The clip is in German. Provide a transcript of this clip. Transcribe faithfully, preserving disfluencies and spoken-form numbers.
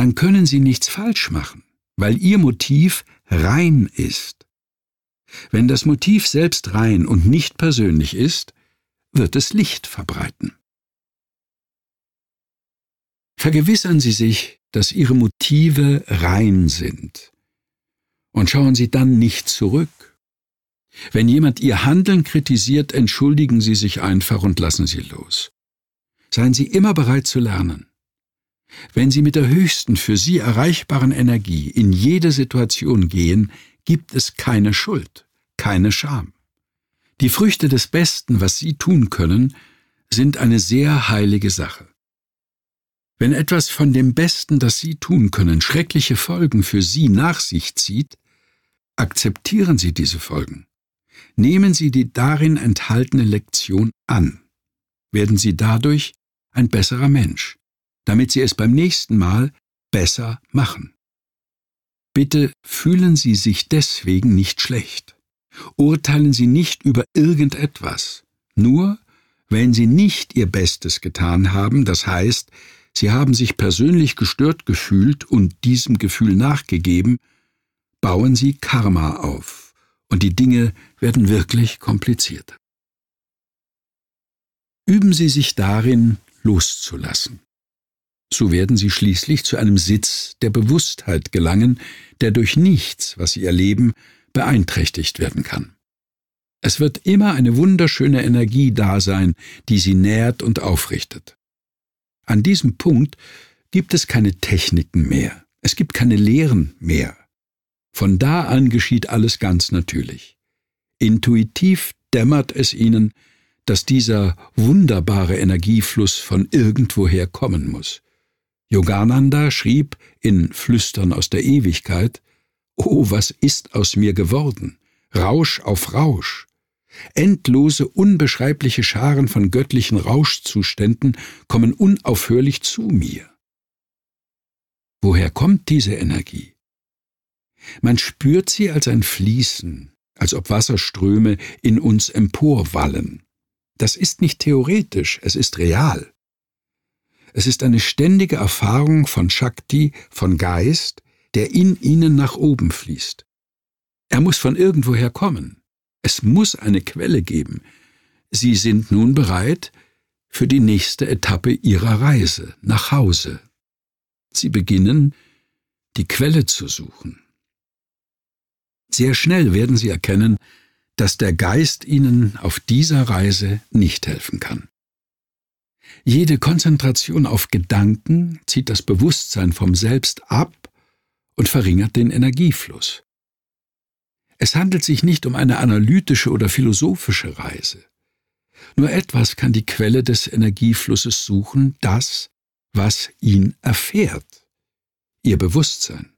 dann können Sie nichts falsch machen, weil Ihr Motiv rein ist. Wenn das Motiv selbst rein und nicht persönlich ist, wird es Licht verbreiten. Vergewissern Sie sich, dass Ihre Motive rein sind. Und schauen Sie dann nicht zurück. Wenn jemand Ihr Handeln kritisiert, entschuldigen Sie sich einfach und lassen Sie los. Seien Sie immer bereit zu lernen. Wenn Sie mit der höchsten für Sie erreichbaren Energie in jede Situation gehen, gibt es keine Schuld, keine Scham. Die Früchte des Besten, was Sie tun können, sind eine sehr heilige Sache. Wenn etwas von dem Besten, das Sie tun können, schreckliche Folgen für Sie nach sich zieht, akzeptieren Sie diese Folgen. Nehmen Sie die darin enthaltene Lektion an. Werden Sie dadurch ein besserer Mensch, damit Sie es beim nächsten Mal besser machen. Bitte fühlen Sie sich deswegen nicht schlecht. Urteilen Sie nicht über irgendetwas. Nur, wenn Sie nicht Ihr Bestes getan haben, das heißt, Sie haben sich persönlich gestört gefühlt und diesem Gefühl nachgegeben, bauen Sie Karma auf und die Dinge werden wirklich komplizierter. Üben Sie sich darin, loszulassen. So werden Sie schließlich zu einem Sitz der Bewusstheit gelangen, der durch nichts, was Sie erleben, beeinträchtigt werden kann. Es wird immer eine wunderschöne Energie da sein, die Sie nährt und aufrichtet. An diesem Punkt gibt es keine Techniken mehr, es gibt keine Lehren mehr. Von da an geschieht alles ganz natürlich. Intuitiv dämmert es Ihnen, dass dieser wunderbare Energiefluss von irgendwoher kommen muss. Yogananda schrieb in Flüstern aus der Ewigkeit: »Oh, was ist aus mir geworden? Rausch auf Rausch. Endlose, unbeschreibliche Scharen von göttlichen Rauschzuständen kommen unaufhörlich zu mir.« Woher kommt diese Energie? Man spürt sie als ein Fließen, als ob Wasserströme in uns emporwallen. Das ist nicht theoretisch, es ist real. Es ist eine ständige Erfahrung von Shakti, von Geist, der in ihnen nach oben fließt. Er muss von irgendwoher kommen. Es muss eine Quelle geben. Sie sind nun bereit für die nächste Etappe Ihrer Reise nach Hause. Sie beginnen, die Quelle zu suchen. Sehr schnell werden Sie erkennen, dass der Geist Ihnen auf dieser Reise nicht helfen kann. Jede Konzentration auf Gedanken zieht das Bewusstsein vom Selbst ab und verringert den Energiefluss. Es handelt sich nicht um eine analytische oder philosophische Reise. Nur etwas kann die Quelle des Energieflusses suchen, das, was ihn erfährt, Ihr Bewusstsein.